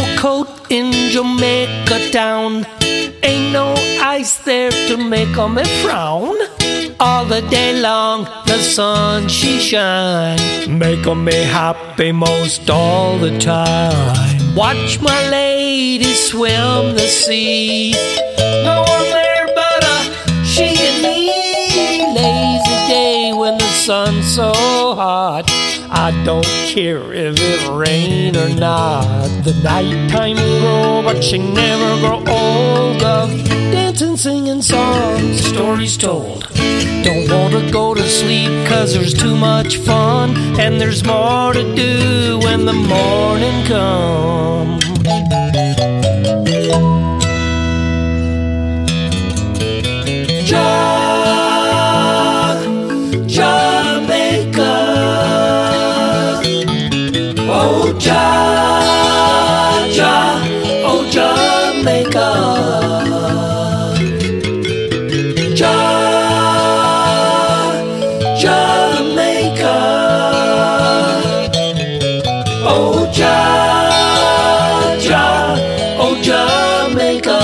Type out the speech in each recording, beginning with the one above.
coat in Jamaica town. Ain't no ice there to make 'em frown. All the day long the sun she shine, make 'em be happy most all the time. Watch my lady swim the sea, no one there but she and me. Lazy day when the sun's so hot, I don't care if it rain or not. The nighttime grow, but she never grow old. Of dancing, singing songs, stories told. Don't wanna go to sleep 'cause there's too much fun, and there's more to do when the morning comes. Jamaica, oh oh Jamaica, Jamaica, oh oh Jamaica.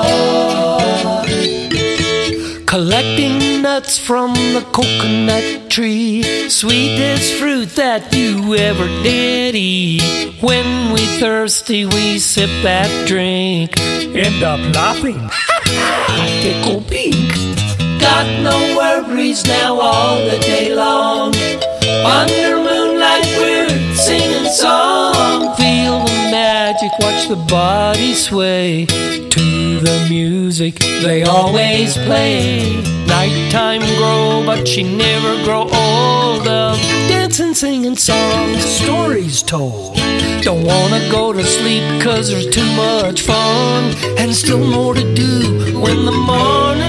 Collecting nuts from the coconut tree, sweetest fruit that you ever did eat. When we thirsty, we sip that drink, end up laughing, tickle pink. Got no worries now all the day long. Under moonlight we're singing song. Feel the magic, watch the body sway to the music they always play. Nighttime grow, but she never grow old. Of dancing, singing songs, stories told. Don't wanna go to sleep 'cause there's too much fun, and still more to do when the morning